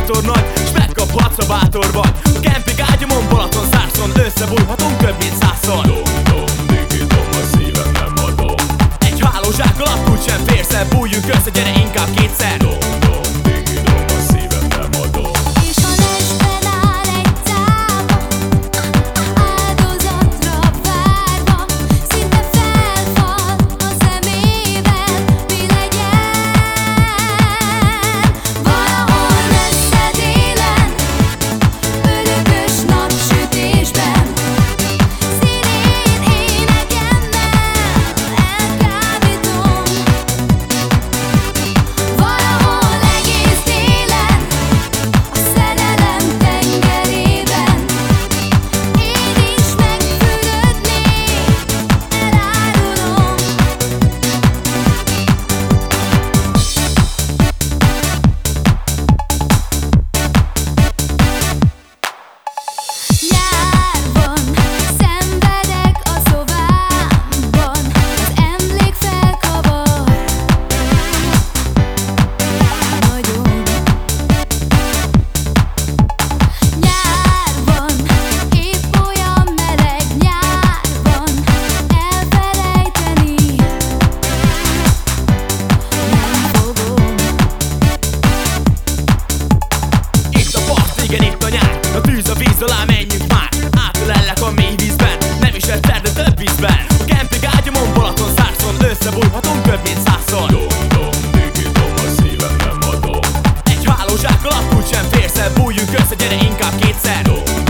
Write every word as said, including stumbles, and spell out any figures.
bátor nagy, s megkaphatsz, ha bátor vagy. A kemping ágyamon, Balaton, Szárszon összebújhatunk több mint százszor. Dom-dom, digidom, a szívem nem adom. Egy hálózsák alatt úgysem férsz el, bújjunk össze, gyere inkább kétszer. Dom-dom, digidom, a szívem nem adom. És ha lesben áll egy cápa, áldozatra várva, szinte felfal a szemében, mi legyen? Valahol messze délen, örökös napsütésben, szirén énekemmel elkábítom. Valahol egész délen, a szerelem tengerében, én is megfürödnék, elárulom. Nyár van, szenvedek a szobámban, az emlék felkavar nagyon. Nyár van, épp olyan meleg, nyár van, elfelejteni nem fogom. Itt a part, igen, itt a nyár. A tűz a víz alá, menjünk már. Átölellek a mély vízben, nem is egyszer, de több vízben. A kemping ágyamon, Balaton, Szárszon összebújhatunk több mint százszor. Dom-dom, digidom, a szívem nem adom. Egy hálózsák alatt úgysem férsz el, bújjunk össze, gyere inkább kétszer. Dom-dom,